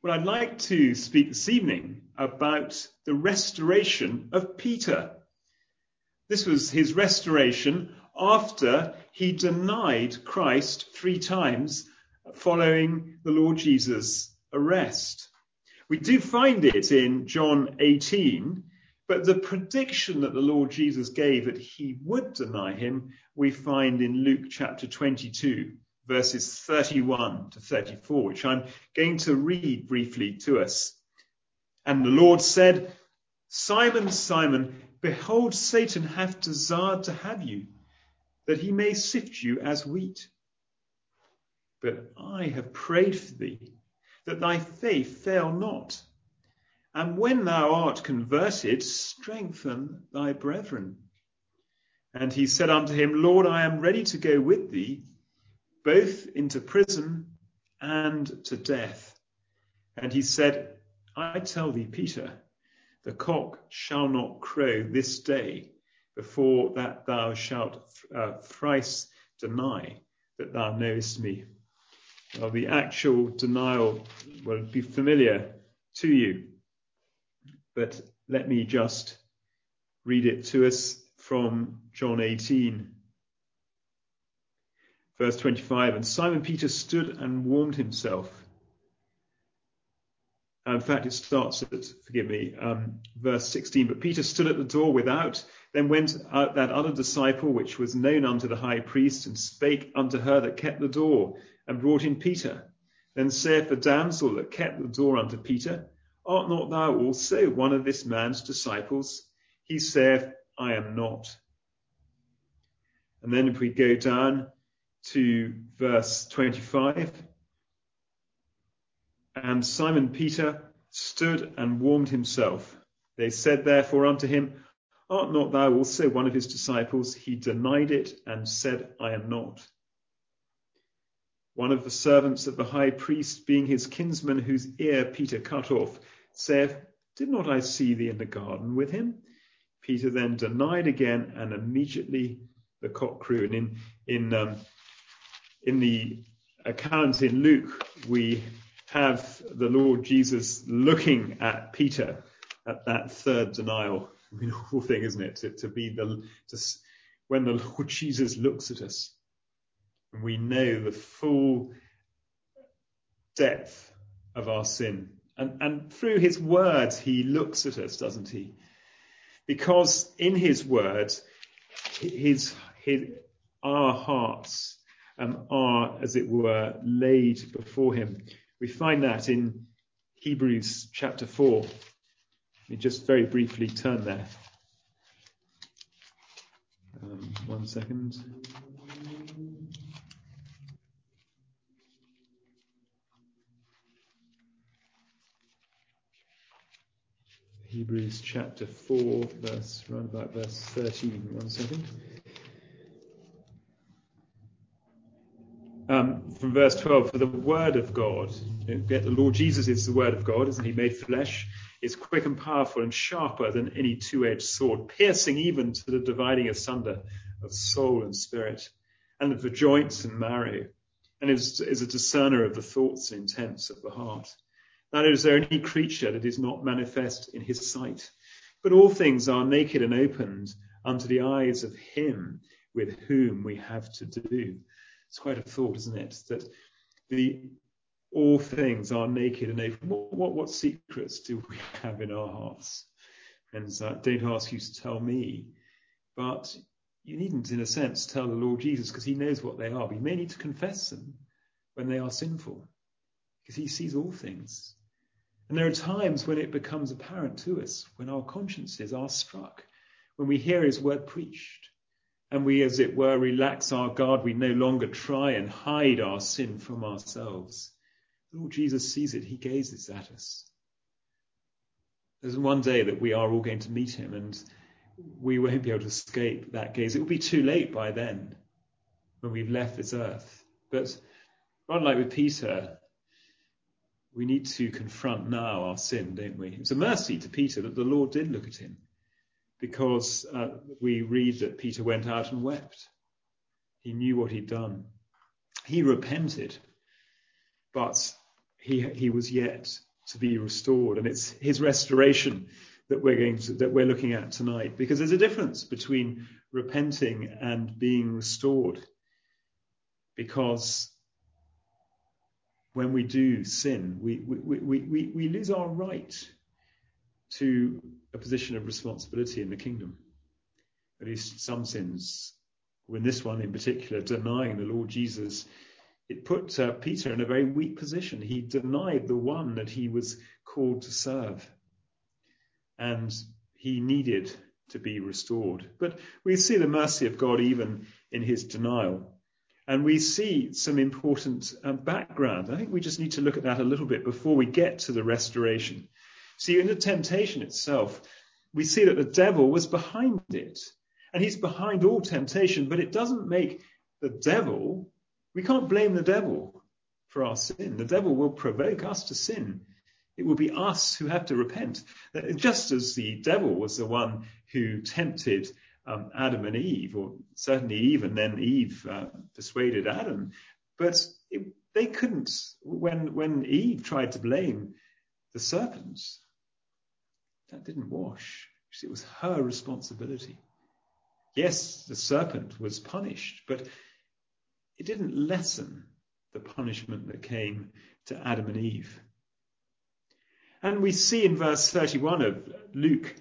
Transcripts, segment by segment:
Well, I'd like to speak this evening about the restoration of Peter. This was his restoration after he denied Christ 3 times following the Lord Jesus' arrest. We do find it in John 18, but the prediction that the Lord Jesus gave that he would deny him, we find in Luke chapter 22, verses 31 to 34, which I'm going to read briefly to us. And the Lord said, "Simon, Simon, behold, Satan hath desired to have you, that he may sift you as wheat. But I have prayed for thee, that thy faith fail not. And when thou art converted, strengthen thy brethren." And he said unto him, "Lord, I am ready to go with thee, both into prison and to death." And he said, "I tell thee, Peter, the cock shall not crow this day before that thou shalt thrice deny that thou knowest me." Well, the actual denial will be familiar to you, but let me just read it to us from John 18, verse 25. "And Simon Peter stood and warmed himself." In fact, it starts at, verse 16. "But Peter stood at the door without. Then went out that other disciple, which was known unto the high priest, and spake unto her that kept the door, and brought in Peter. Then saith the damsel that kept the door unto Peter, Art not thou also one of this man's disciples? He saith, I am not." And then if we go down to verse 25. "And Simon Peter stood and warmed himself. They said therefore unto him, Art not thou also one of his disciples? He denied it and said, I am not. One of the servants of the high priest, being his kinsman, whose ear Peter cut off, saith, Did not I see thee in the garden with him? Peter then denied again, and immediately the cock crew." And in the account in Luke, we have the Lord Jesus looking at Peter at that third denial. I mean, awful thing, isn't it? When the Lord Jesus looks at us, and we know the full depth of our sin. And through his words, he looks at us, doesn't he? Because in his words, our hearts are, as it were, laid before him. We find that in Hebrews chapter 4. Let me just very briefly turn there. One second. Hebrews chapter 4, round about verse 13. 1 second. From verse 12, "For the word of God," the Lord Jesus is the word of God, isn't he, made flesh, "is quick and powerful and sharper than any two-edged sword, piercing even to the dividing asunder of soul and spirit, and of the joints and marrow, and is a discerner of the thoughts and intents of the heart. Neither is there any creature that is not manifest in his sight, but all things are naked and opened unto the eyes of him with whom we have to do." It's quite a thought, isn't it? That all things are naked and open. What secrets do we have in our hearts? Friends, don't ask you to tell me, but you needn't, in a sense, tell the Lord Jesus, because he knows what they are. But you may need to confess them when they are sinful, because he sees all things. And there are times when it becomes apparent to us, when our consciences are struck, when we hear his word preached, and we, as it were, relax our guard. We no longer try and hide our sin from ourselves. The Lord Jesus sees it. He gazes at us. There's one day that we are all going to meet him, and we won't be able to escape that gaze. It will be too late by then, when we've left this earth. But unlike with Peter, we need to confront now our sin, don't we? It's a mercy to Peter that the Lord did look at him, because we read that Peter went out and wept. He knew what he'd done. He repented, but he was yet to be restored. And it's his restoration that we're looking at tonight, because there's a difference between repenting and being restored. Because when we do sin, we lose our right to a position of responsibility in the kingdom. At least some sins, when this one in particular, denying the Lord Jesus, it put Peter in a very weak position. He denied the one that he was called to serve. And he needed to be restored. But we see the mercy of God even in his denial. And we see some important background. I think we just need to look at that a little bit before we get to the restoration. See, in the temptation itself, we see that the devil was behind it. And he's behind all temptation, but it doesn't make the devil, we can't blame the devil for our sin. The devil will provoke us to sin. It will be us who have to repent. Just as the devil was the one who tempted Adam and Eve, or certainly Eve, and then Eve persuaded Adam. But they couldn't, when Eve tried to blame the serpent, that didn't wash. It was her responsibility. Yes, the serpent was punished, but it didn't lessen the punishment that came to Adam and Eve. And we see in verse 31 of Luke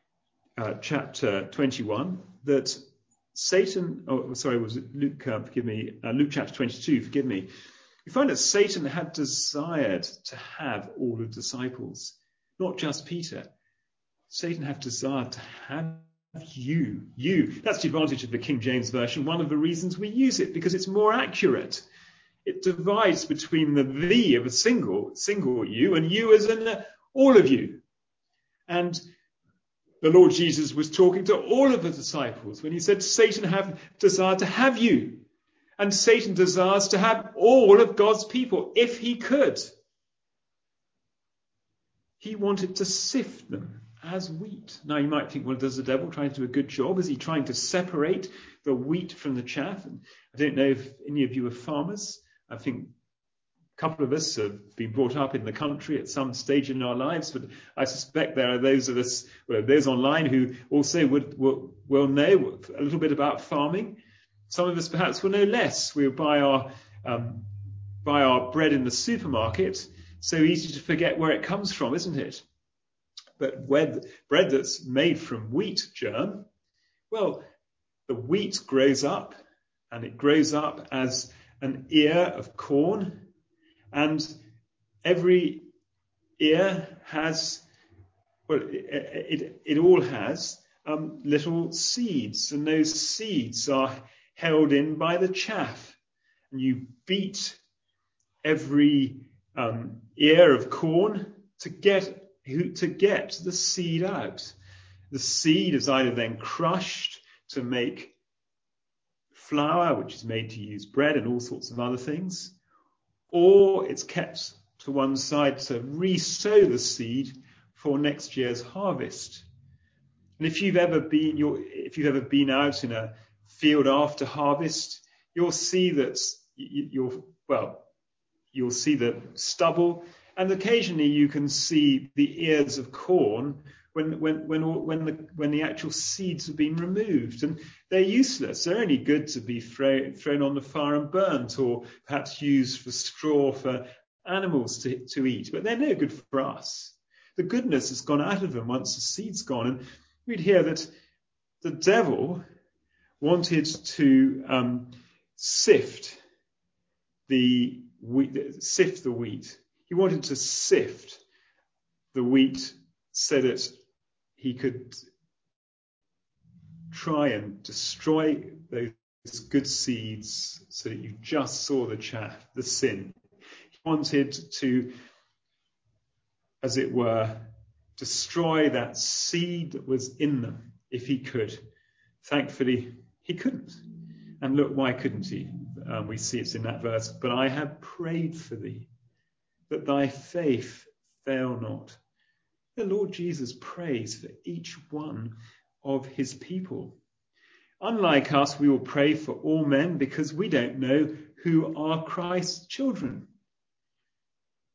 chapter 21 that Satan, was it Luke, Luke chapter 22, forgive me. We find that Satan had desired to have all the disciples, not just Peter. Satan had desired to have you. That's the advantage of the King James Version. One of the reasons we use it, because it's more accurate. It divides between the thee of a single you, and you as in all of you. And the Lord Jesus was talking to all of the disciples when he said, Satan have desired to have you. And Satan desires to have all of God's people, if he could. He wanted to sift them as wheat. Now you might think, well, does the devil try to do a good job? Is he trying to separate the wheat from the chaff? And I don't know if any of you are farmers. I think a couple of us have been brought up in the country at some stage in our lives, but I suspect there are those of us, those online who also will know a little bit about farming. Some of us perhaps will know less. We'll buy our bread in the supermarket. So easy to forget where it comes from, isn't it? But bread that's made from wheat germ, well, the wheat grows up, and it grows up as an ear of corn, and every ear has, it all has little seeds, and those seeds are held in by the chaff, and you beat every ear of corn to get the seed out. The seed is either then crushed to make flour, which is made to use bread and all sorts of other things, or it's kept to one side to re-sow the seed for next year's harvest. And if you've ever been out in a field after harvest, you'll see that you'll see the stubble, and occasionally you can see the ears of corn when the actual seeds have been removed, and they're useless. They're only good to be thrown on the fire and burnt, or perhaps used for straw for animals to eat, but they're no good for us. The goodness has gone out of them once the seed's gone. And we'd hear that the devil wanted to sift the wheat. He wanted to sift the wheat so that he could try and destroy those good seeds so that you just saw the chaff, the sin. He wanted to, as it were, destroy that seed that was in them if he could. Thankfully, he couldn't. And look, why couldn't he? We see it's in that verse. But I have prayed for thee, that thy faith fail not. The Lord Jesus prays for each one of his people. Unlike us, we will pray for all men because we don't know who are Christ's children.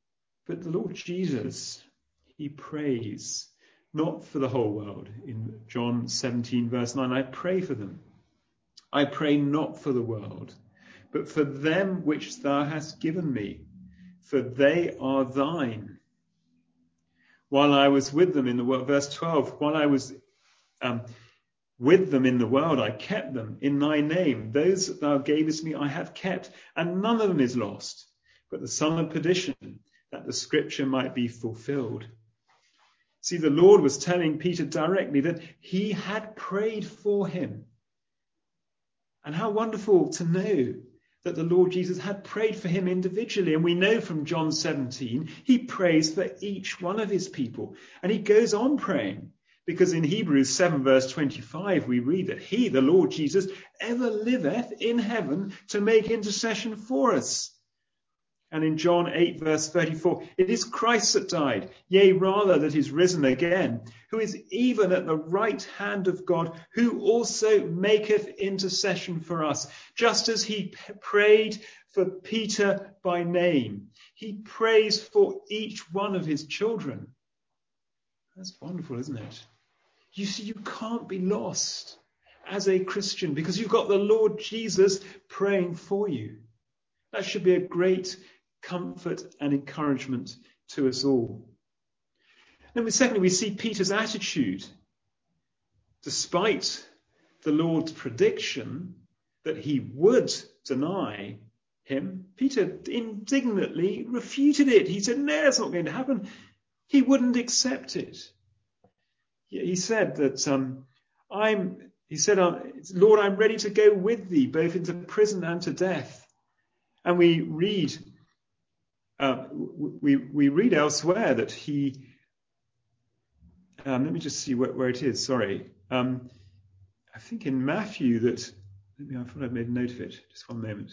But the Lord Jesus, he prays not for the whole world. In John 17, verse 9, I pray for them. I pray not for the world, but for them which thou hast given me, for they are thine. While I was with them in the world, verse 12, while I was with them in the world, I kept them in thy name. Those that thou gavest me I have kept, and none of them is lost, but the son of perdition, that the scripture might be fulfilled. See, the Lord was telling Peter directly that he had prayed for him. And how wonderful to know that the Lord Jesus had prayed for him individually. And we know from John 17, he prays for each one of his people. And he goes on praying, because in Hebrews 7 verse 25, we read that he, the Lord Jesus, ever liveth in heaven to make intercession for us. And in John 8 verse 34, it is Christ that died, yea, rather that is risen again, who is even at the right hand of God, who also maketh intercession for us. Just as he prayed for Peter by name, he prays for each one of his children. That's wonderful, isn't it? You see, you can't be lost as a Christian because you've got the Lord Jesus praying for you. That should be a great comfort and encouragement to us all. And secondly, we see Peter's attitude. Despite the Lord's prediction that he would deny him, Peter indignantly refuted it. He said, no, it's not going to happen. He wouldn't accept it. He said that, Lord, I'm ready to go with thee, both into prison and to death. And we read elsewhere that he, let me just see where it is, sorry. I think in Matthew that, I thought I'd made a note of it, just one moment.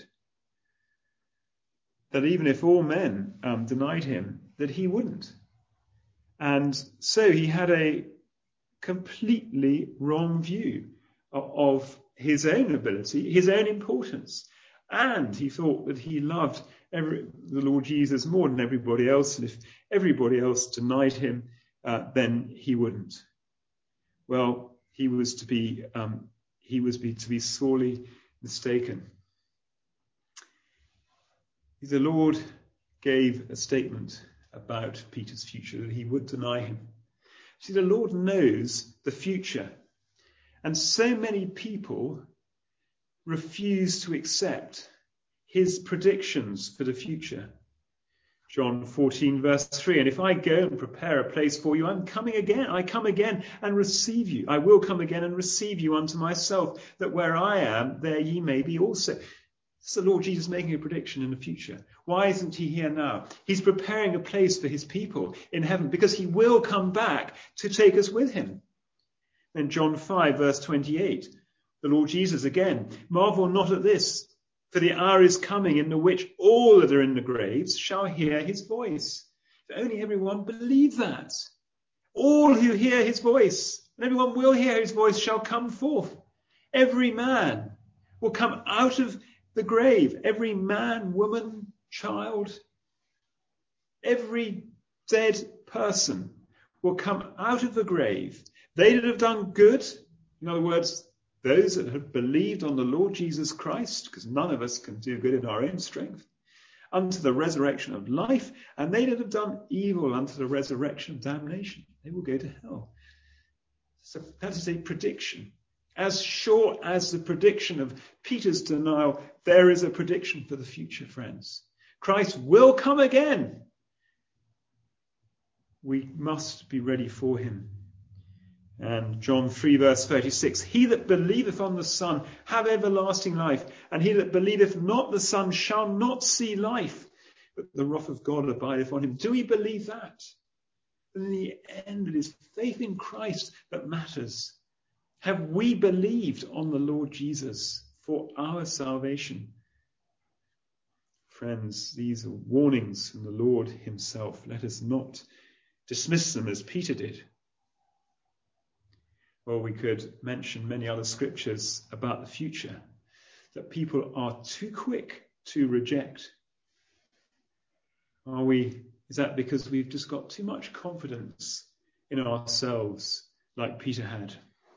That even if all men denied him, that he wouldn't. And so he had a completely wrong view of his own ability, his own importance. And he thought that he loved the Lord Jesus more than everybody else. And if everybody else denied him, then he wouldn't. Well, he was to be sorely mistaken. The Lord gave a statement about Peter's future, that he would deny him. See, the Lord knows the future. And so many people refuse to accept his predictions for the future. John 14 verse 3, and if I go and prepare a place for you, I'm coming again. I come again and receive you. I will come again and receive you unto myself, that where I am, there ye may be also. It's the Lord Jesus making a prediction in the future. Why isn't he here now? He's preparing a place for his people in heaven because he will come back to take us with him. Then John 5 verse 28, the Lord Jesus again, marvel not at this, for the hour is coming in the which all that are in the graves shall hear his voice. If only everyone believed that. All who hear his voice, and everyone will hear his voice, shall come forth. Every man will come out of the grave. Every man, woman, child, every dead person will come out of the grave. They that have done good, in other words, those that have believed on the Lord Jesus Christ, because none of us can do good in our own strength, unto the resurrection of life, and they that have done evil unto the resurrection of damnation. They will go to hell. So that is a prediction. As sure as the prediction of Peter's denial, there is a prediction for the future, friends. Christ will come again. We must be ready for him. And John 3 verse 36, he that believeth on the Son have everlasting life, and he that believeth not the Son shall not see life, but the wrath of God abideth on him. Do we believe that? And in the end, it is faith in Christ that matters. Have we believed on the Lord Jesus for our salvation? Friends, these are warnings from the Lord himself. Let us not dismiss them as Peter did. Well, we could mention many other scriptures about the future that people are too quick to reject. Is Is that because we've just got too much confidence in ourselves, like Peter had?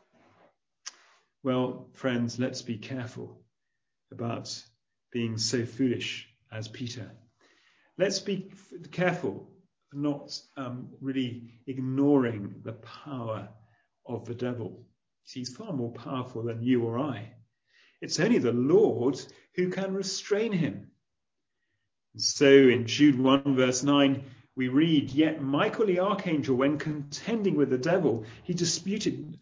Well, friends, let's be careful about being so foolish as Peter. Let's be careful not really ignoring the power of the devil. He's far more powerful than you or I. It's only the Lord who can restrain him. And so in Jude 1 verse 9, we read, "Yet Michael the archangel, when contending with the devil, he disputed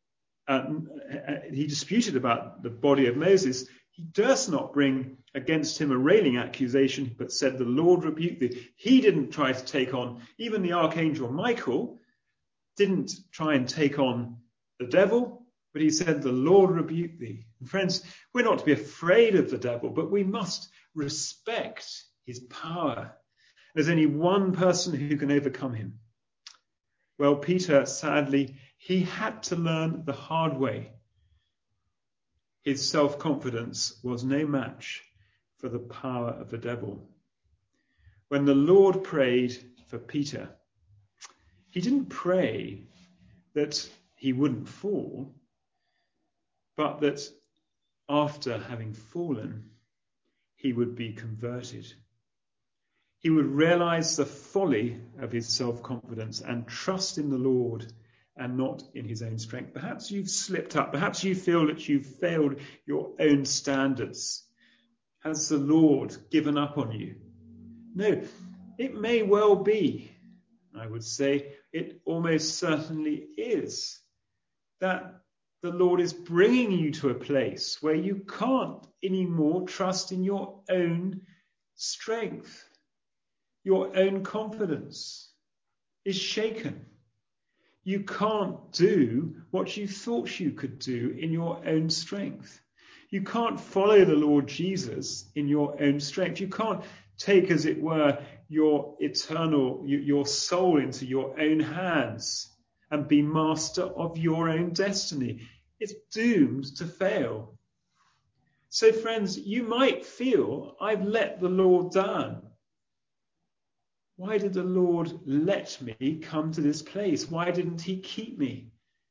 about the body of Moses. He durst not bring against him a railing accusation, but said, 'The Lord rebuke thee.'" He didn't try to take on, even the archangel Michael didn't try and take on the devil, but he said, "The Lord rebuke thee." And friends, we're not to be afraid of the devil, but we must respect his power. There's only one person who can overcome him. Well, Peter, sadly, he had to learn the hard way. His self-confidence was no match for the power of the devil. When the Lord prayed for Peter, he didn't pray that he wouldn't fall, but that after having fallen, he would be converted. He would realize the folly of his self-confidence and trust in the Lord and not in his own strength. Perhaps you've slipped up. Perhaps you feel that you've failed your own standards. Has the Lord given up on you? No, it may well be, I would say, it almost certainly is, that the Lord is bringing you to a place where you can't anymore trust in your own strength. Your own confidence is shaken. You can't do what you thought you could do in your own strength. You can't follow the Lord Jesus in your own strength. You can't take, as it were, your soul into your own hands and be master of your own destiny. It's doomed to fail. So, friends, you might feel, I've let the Lord down. Why did the Lord let me come to this place? Why didn't he keep me?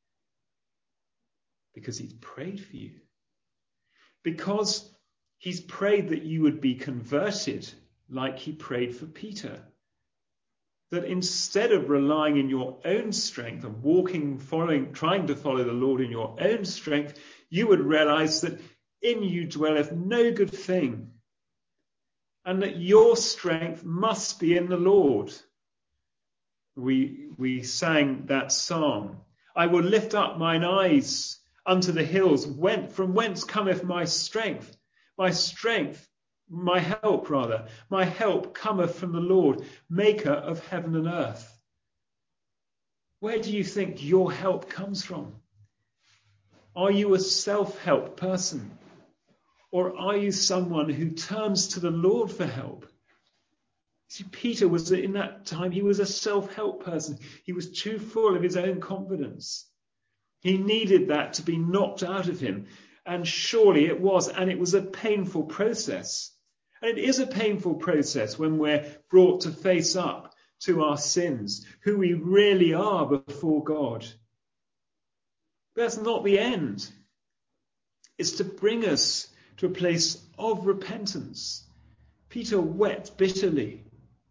Because he's prayed for you. Because he's prayed that you would be converted like he prayed for Peter. That instead of relying in your own strength and trying to follow the Lord in your own strength, you would realize that in you dwelleth no good thing, and that your strength must be in the Lord. We sang that psalm. I will lift up mine eyes unto the hills. From whence cometh my strength? My help cometh from the Lord, maker of heaven and earth. Where do you think your help comes from? Are you a self-help person? Or are you someone who turns to the Lord for help? See, Peter was, in that time, he was a self-help person. He was too full of his own confidence. He needed that to be knocked out of him. And surely it was. And it was a painful process. And it is a painful process when we're brought to face up to our sins, who we really are before God. But that's not the end. It's to bring us to a place of repentance. Peter wept bitterly.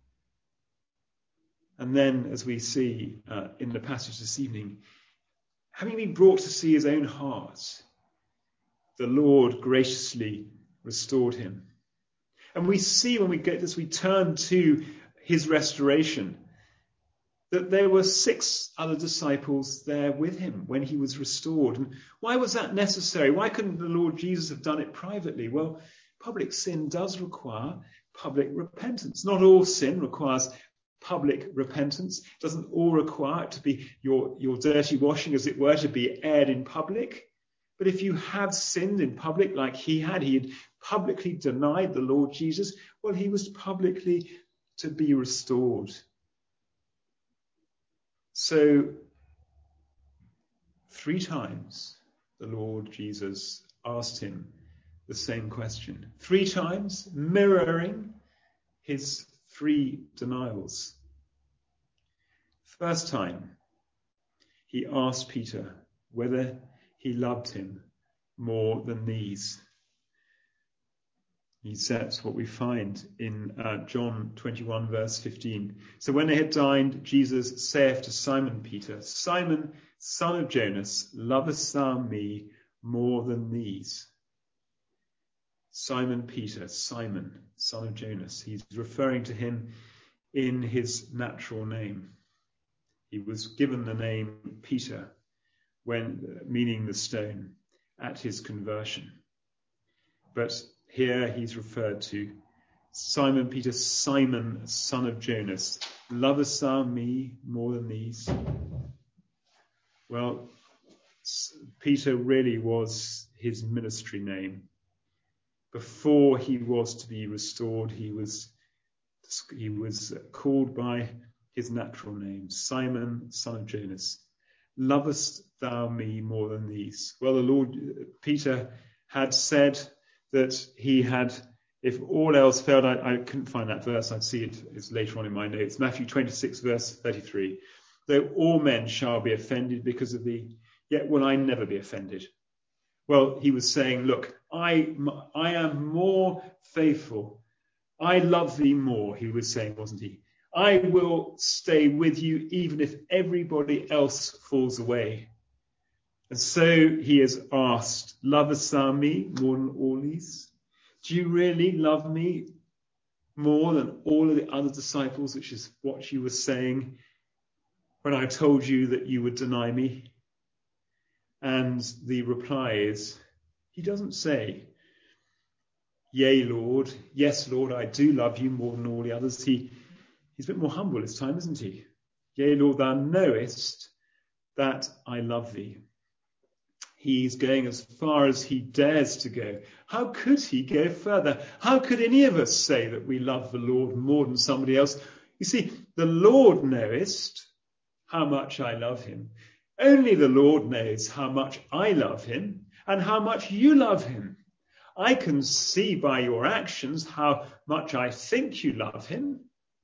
And then, as we see in the passage this evening, having been brought to see his own heart, the Lord graciously restored him. And we see when we get this, we turn to his restoration, that there were 6 other disciples there with him when he was restored. And why was that necessary? Why couldn't the Lord Jesus have done it privately? Well, public sin does require public repentance. Not all sin requires public repentance. It doesn't all require it to be your dirty washing, as it were, to be aired in public. But if you have sinned in public like he had publicly denied the Lord Jesus, well, he was publicly to be restored. So 3 times the Lord Jesus asked him the same question. 3 times, mirroring his 3 denials. First time, he asked Peter whether he loved him more than these. That's what we find in John 21, verse 15. So when they had dined, Jesus saith to Simon Peter, Simon, son of Jonas, lovest thou me more than these? Simon Peter, Simon, son of Jonas. He's referring to him in his natural name. He was given the name Peter, meaning the stone, at his conversion. But here he's referred to Simon Peter, Simon, son of Jonas. Lovest thou me more than these? Well, Peter really was his ministry name. Before he was to be restored, he was called by his natural name, Simon, son of Jonas. Lovest thou me more than these? Well, the Lord, Peter had said that he had, if all else failed, I couldn't find that verse, I'd see it's later on in my notes, Matthew 26, verse 33. Though all men shall be offended because of thee, yet will I never be offended. Well, he was saying, look, I am more faithful. I love thee more, he was saying, wasn't he? I will stay with you even if everybody else falls away. And so he has asked, lovest thou me more than all these? Do you really love me more than all of the other disciples, which is what you were saying when I told you that you would deny me? And the reply is, he doesn't say, yea, Lord, yes, Lord, I do love you more than all the others. He's a bit more humble this time, isn't he? Yea, Lord, thou knowest that I love thee. He's going as far as he dares to go. How could he go further? How could any of us say that we love the Lord more than somebody else? You see, the Lord knowest how much I love him. Only the Lord knows how much I love him and how much you love him. I can see by your actions how much I think you love him.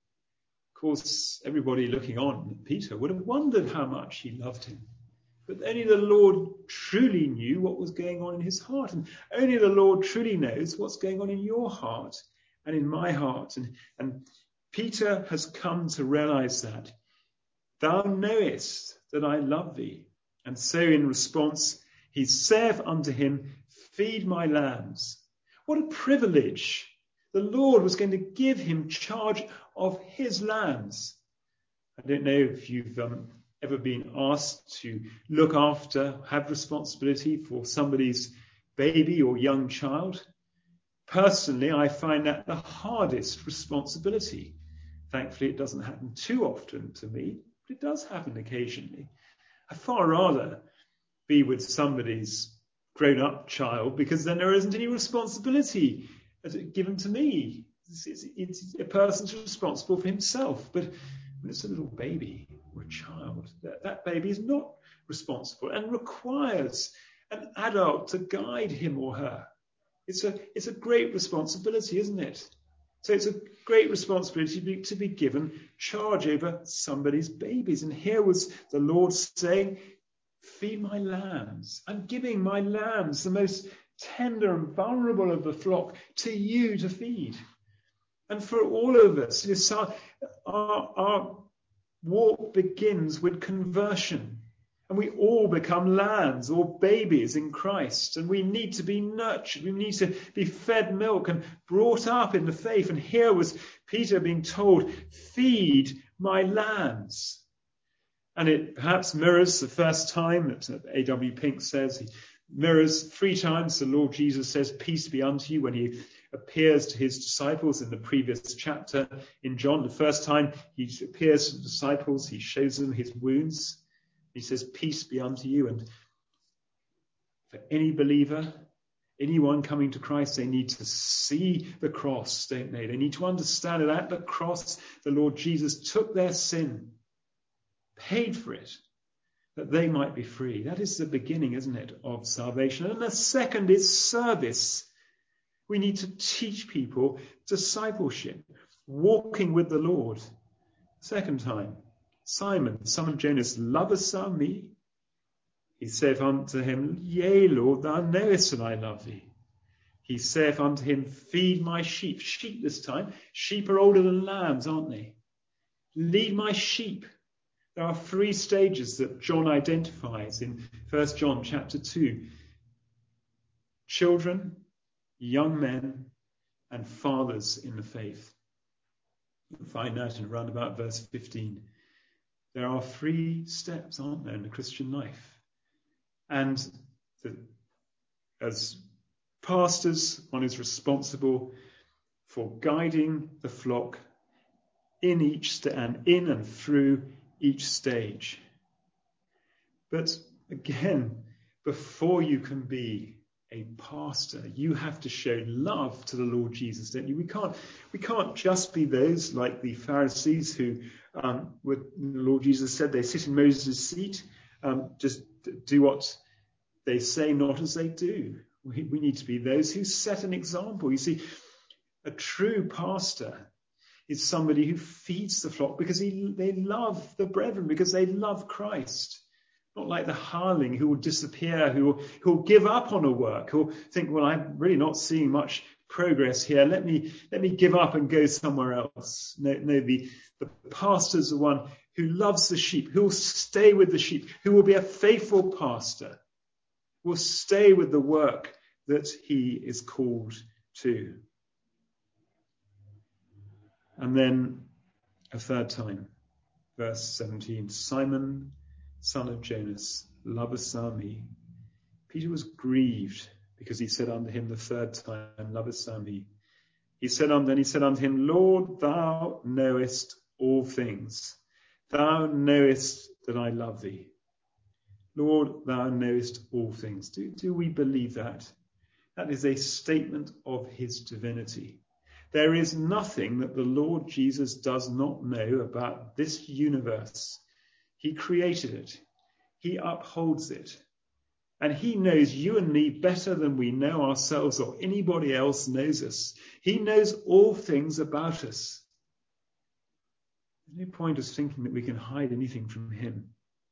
Of course, everybody looking on at Peter would have wondered how much he loved him. But only the Lord truly knew what was going on in his heart. And only the Lord truly knows what's going on in your heart and in my heart. And Peter has come to realize that. Thou knowest that I love thee. And so in response, he saith unto him, feed my lambs. What a privilege. The Lord was going to give him charge of his lambs. I don't know if you've ever been asked to look after, have responsibility for somebody's baby or young child. Personally, I find that the hardest responsibility. Thankfully, it doesn't happen too often to me, but it does happen occasionally. I'd far rather be with somebody's grown-up child because then there isn't any responsibility given to me. It's a person's responsible for himself, but when it's a little baby or a child, that baby is not responsible and requires an adult to guide him or her. It's a great responsibility, isn't it? So it's a great responsibility to be given charge over somebody's babies. And here was the Lord saying, feed my lambs. I'm giving my lambs, the most tender and vulnerable of the flock, to you to feed. And for all of us, our walk begins with conversion. And we all become lambs or babies in Christ. And we need to be nurtured. We need to be fed milk and brought up in the faith. And here was Peter being told, feed my lambs. And it perhaps mirrors the first time that A.W. Pink says, he mirrors 3 times the Lord Jesus says, peace be unto you, when he appears to his disciples in the previous chapter in John. The first time he appears to the disciples, he shows them his wounds. He says, peace be unto you. And for any believer, anyone coming to Christ, they need to see the cross, don't they? They need to understand that at the cross, the Lord Jesus took their sin, paid for it, that they might be free. That is the beginning, isn't it, of salvation. And the second is service. We need to teach people discipleship, walking with the Lord. Second time. Simon, son of Jonas, lovest thou me? He saith unto him, Yea, Lord, thou knowest that I love thee. He saith unto him, Feed my sheep. Sheep this time. Sheep are older than lambs, aren't they? Lead my sheep. There are 3 stages that John identifies in 1 John chapter 2. Children, young men, and fathers in the faith. You'll find that in around about verse 15. There are 3 steps, aren't there, in the Christian life? And as pastors, one is responsible for guiding the flock in and through each stage. But again, before you can be a pastor, you have to show love to the Lord Jesus, don't you? We can't just be those like the Pharisees who, the Lord Jesus said, they sit in Moses' seat, just do what they say, not as they do. We need to be those who set an example. You see, a true pastor is somebody who feeds the flock because they love the brethren, because they love Christ. Not like the hireling who will disappear, who will give up on a work, who will think, well, I'm really not seeing much progress here. Let me give up and go somewhere else. No, the pastor's the one who loves the sheep, who will stay with the sheep, who will be a faithful pastor, will stay with the work that he is called to. And then a third time, verse 17, Simon, son of Jonas, lovest thou me? Peter was grieved because he said unto him the third time, lovest thou me? He said unto him, Lord, thou knowest all things. Thou knowest that I love thee. Lord, thou knowest all things. Do we believe that? That is a statement of his divinity. There is nothing that the Lord Jesus does not know about this universe. He created it. He upholds it. And he knows you and me better than we know ourselves or anybody else knows us. He knows all things about us. There's no point us thinking that we can hide anything from him.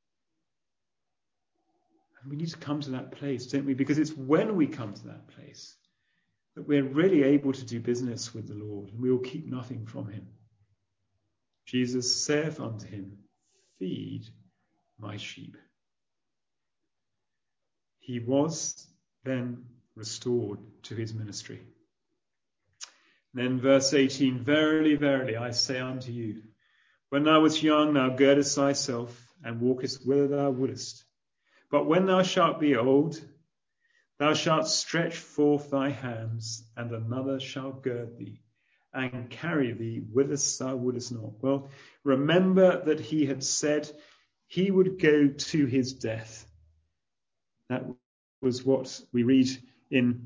And we need to come to that place, don't we? Because it's when we come to that place that we're really able to do business with the Lord, and we will keep nothing from him. Jesus saith unto him, Feed my sheep. He was then restored to his ministry. Then verse 18, Verily, verily, I say unto you, when thou wast young, thou girdest thyself, and walkest whither thou wouldest. But when thou shalt be old, thou shalt stretch forth thy hands, and another shall gird thee, and carry thee whither thou wouldest not. Well, remember that he had said he would go to his death. That was what we read in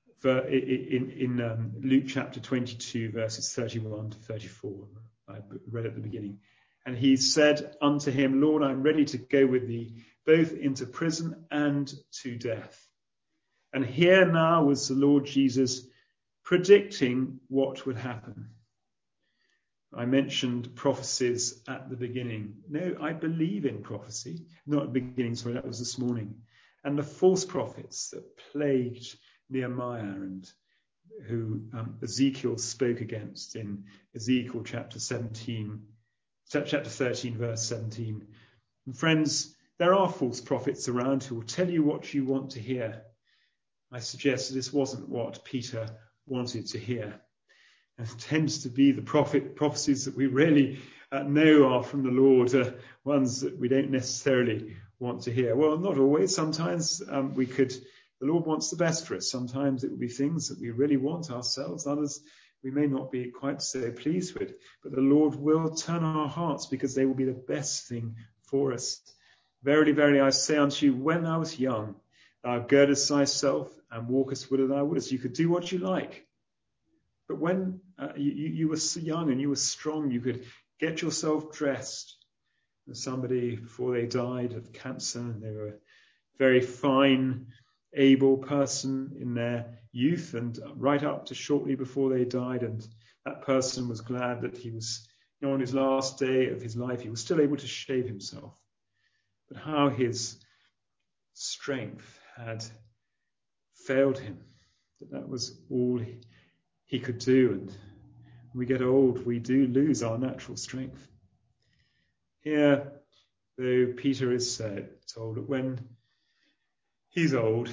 Luke chapter 22, verses 31 to 34. I read at the beginning. And he said unto him, Lord, I'm ready to go with thee, both into prison and to death. And here now was the Lord Jesus predicting what would happen. I mentioned prophecies at the beginning. No, I believe in prophecy. Not at the beginning, sorry, that was this morning. And the false prophets that plagued Nehemiah and who Ezekiel spoke against in Ezekiel chapter 13, verse 17. And friends, there are false prophets around who will tell you what you want to hear. I suggest this wasn't what Peter wanted to hear. It tends to be the prophecies that we really know are from the Lord, ones that we don't necessarily want to hear. Well, not always. Sometimes the Lord wants the best for us. Sometimes it will be things that we really want ourselves. Others we may not be quite so pleased with. But the Lord will turn our hearts because they will be the best thing for us. Verily, verily, I say unto you, when thou wast young, thou girdest thyself and walkest whither thou wouldest. You could do what you like. But when you were so young and you were strong, you could get yourself dressed. Somebody, before they died of cancer, and they were a very fine, able person in their youth and right up to shortly before they died. And that person was glad that he was On his last day of his life, he was still able to shave himself. But how his strength had failed him, that was all he could do. And when we get old, we do lose our natural strength. Here, though, Peter is told that when he's old,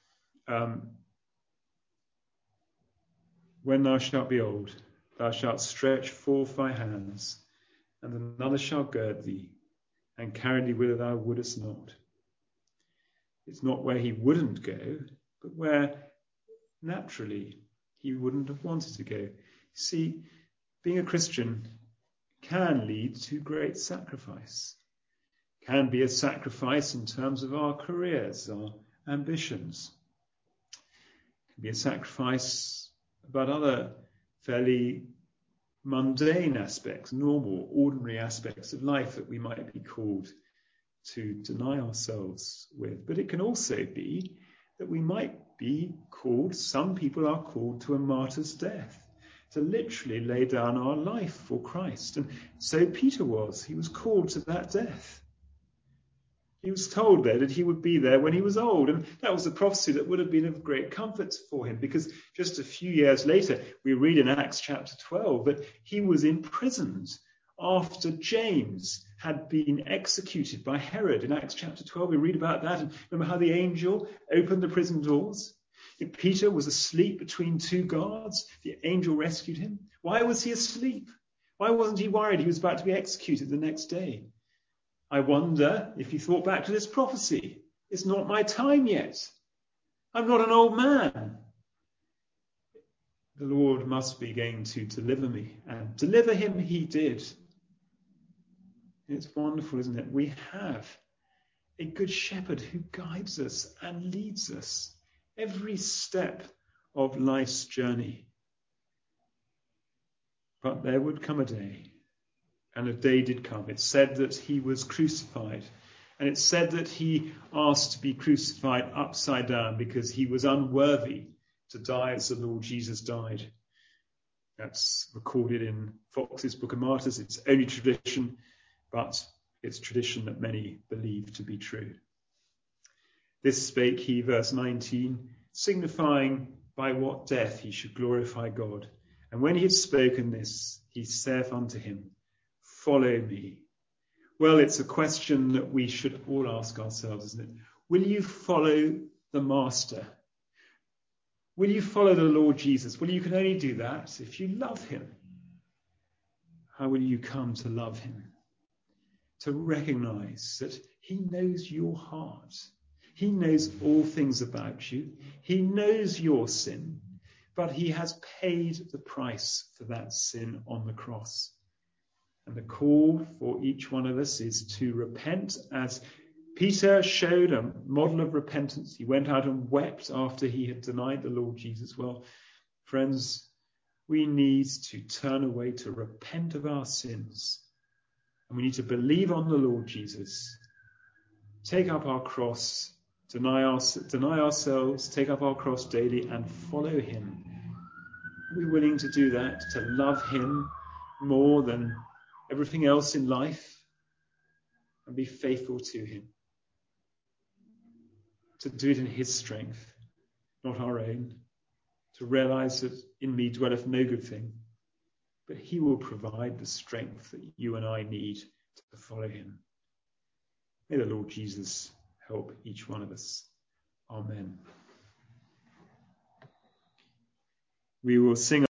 when thou shalt be old, thou shalt stretch forth thy hands, and another shall gird thee, and carry thee whither thou wouldest not. It's not where he wouldn't go, but where naturally he wouldn't have wanted to go. See, being a Christian can lead to great sacrifice. Can be a sacrifice in terms of our careers, our ambitions. Can be a sacrifice about other fairly mundane aspects, normal, ordinary aspects of life that we might be called to deny ourselves with. But it can also be that we might be called, some people are called to a martyr's death, to literally lay down our life for Christ. And so Peter was. He was called to that death. He was told there that he would be there when he was old. And that was a prophecy that would have been of great comfort for him, because just a few years later, we read in Acts chapter 12 that he was imprisoned after James had been executed by Herod. In Acts chapter 12, we read about that. And remember how the angel opened the prison doors? Peter was asleep between two guards. The angel rescued him. Why was he asleep? Why wasn't he worried he was about to be executed the next day? I wonder if he thought back to this prophecy. It's not my time yet. I'm not an old man. The Lord must be going to deliver me. And deliver him he did. It's wonderful, isn't it? We have a good shepherd who guides us and leads us every step of life's journey. But there would come a day, and a day did come. It said that he was crucified, and it said that he asked to be crucified upside down because he was unworthy to die as the Lord Jesus died. That's recorded in Fox's Book of Martyrs. It's only tradition, but it's tradition that many believe to be true. This spake he, verse 19, signifying by what death he should glorify God. And when he had spoken this, he saith unto him, follow me. Well, it's a question that we should all ask ourselves, isn't it? Will you follow the Master? Will you follow the Lord Jesus? Well, you can only do that if you love him. How will you come to love him? To recognize that he knows your heart. He knows all things about you. He knows your sin, but he has paid the price for that sin on the cross. And the call for each one of us is to repent, as Peter showed a model of repentance. He went out and wept after he had denied the Lord Jesus. Well, friends, we need to turn away, to repent of our sins. And we need to believe on the Lord Jesus, take up our cross, deny ourselves, take up our cross daily and follow him. Are we willing to do that, to love him more than everything else in life and be faithful to him? To do it in his strength, not our own. To realize that in me dwelleth no good thing, but he will provide the strength that you and I need to follow him. May the Lord Jesus help each one of us. Amen. We will sing